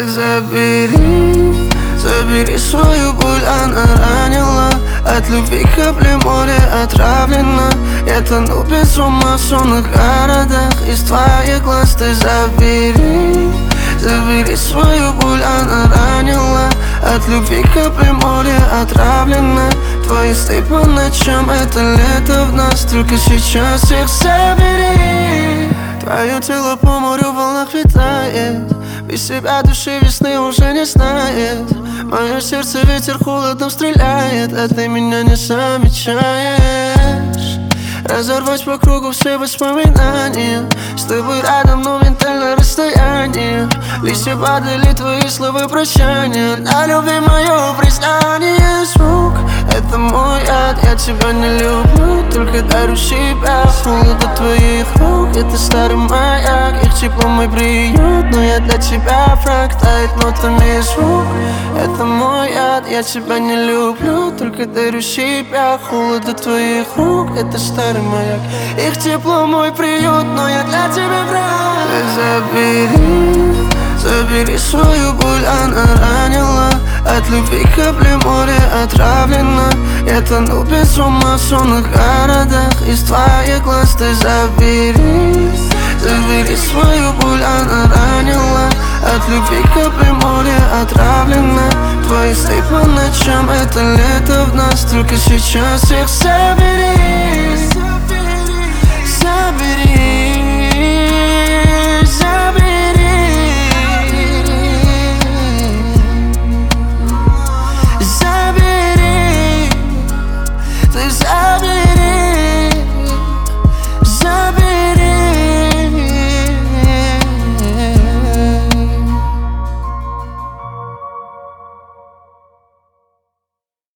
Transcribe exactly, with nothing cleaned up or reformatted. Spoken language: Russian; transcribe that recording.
Так забери, забери свою боль, она ранила. От любви капли моря отравлена. Я тону без ума в сонных городах. Из твоих глаз ты забери, забери свою боль, она ранила. От любви капли моря отравлена. Твои сны по ночам, это лето в нас. Только сейчас их забери. Твое тело по морю в волнах витает. Без себя души весны уже не знает. Мое сердце ветер холодом стреляет, а ты меня не замечаешь. Разорвать по кругу все воспоминания. С тобой рядом, но ментальное расстояние. Листья падали, твои слова прощания. На любви мое признание. Звук — это мой яд. Я тебя не люблю, только дарю себя. Холод от твоих рук — это старый маяк. Их тепло мой приют, но я для тебя враг. Тает нотами звук — это мой яд. Я тебя не люблю, только дарю себя. Холод от твоих рук — это старый маяк. Их тепло мой приют, но я для тебя враг. Забери, забери свою боль, она ранила. От любви капли моря отравлена. Я тону без ума в сонных городах. Из твоих глаз ты забери, забери свою боль, она ранила. От любви капли моря отравлена. Твои сны по ночам, это лето в нас. Только сейчас их забери, забери.